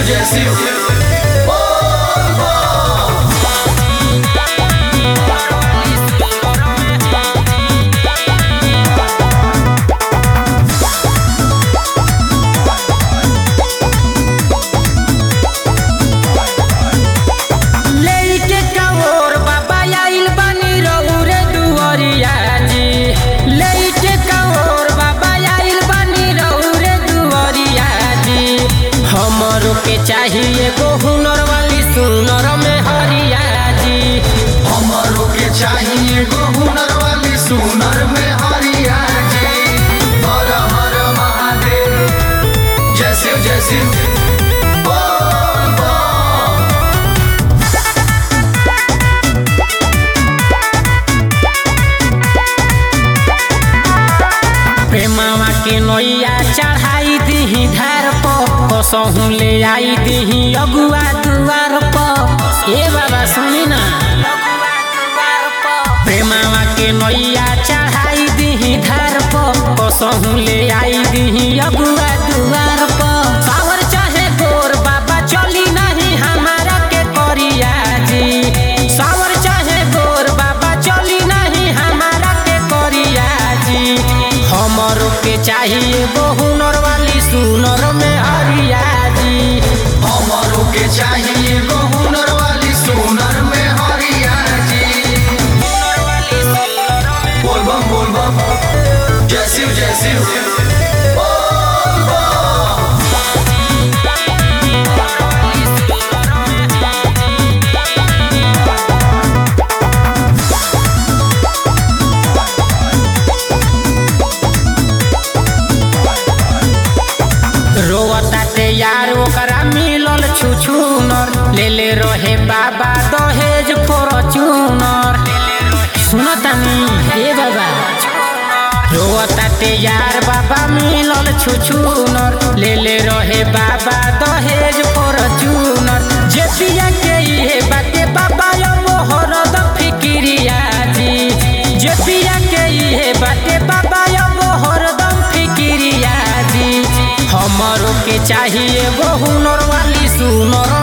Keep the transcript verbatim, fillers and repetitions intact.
जय शिव। के चाहिए वो हुनर वाली सुनर में हरिया जी। हमारो के चाहिए वो हुनर वाली सुनर में हरिया जी। हर हर महादेव जय शिव जय शिव। प्रेमावा के नैया चढ़ाई दीही धार कसहू ले आई दीही अगुआ दुआर पर। ए बाबा सुनी ना, प्रेमावा के नैया चढ़ाई दीही धार पर कसहू ले आई दीही अगुआ दुआर पर। सावर चाहे गोर बाबा चली नहीं हमारा के करिया जी। सावर चाहे गोर बाबा चली नहीं हमारा के करिया जी। हमारो के चाहिए वो हुनर वाली सुनर में हरिया जी। हमारो के चाहिए वो हुनर वाली सुनर में हरिया जी। बोल बम बोल बम जय शिव जय शिव। रोवताते यार ओकरा मिलल छुछुनर ले ले रहे बाबा दहेज फॉर्च्यूनर। सुनतानी ए बाबा, रोवताते यार बाबा मिलल छुछुनर ले ले रहे बाबा दहेज फॉर्च्यूनर। जे पिया के इहे बाटे बाबा अब हरदम फिकिरिया जी। जे पिया के इहे बाटे बाबा अब हरदम फिकिरिया जी। हमारो के चाहिए वो हुनर वाली सुनर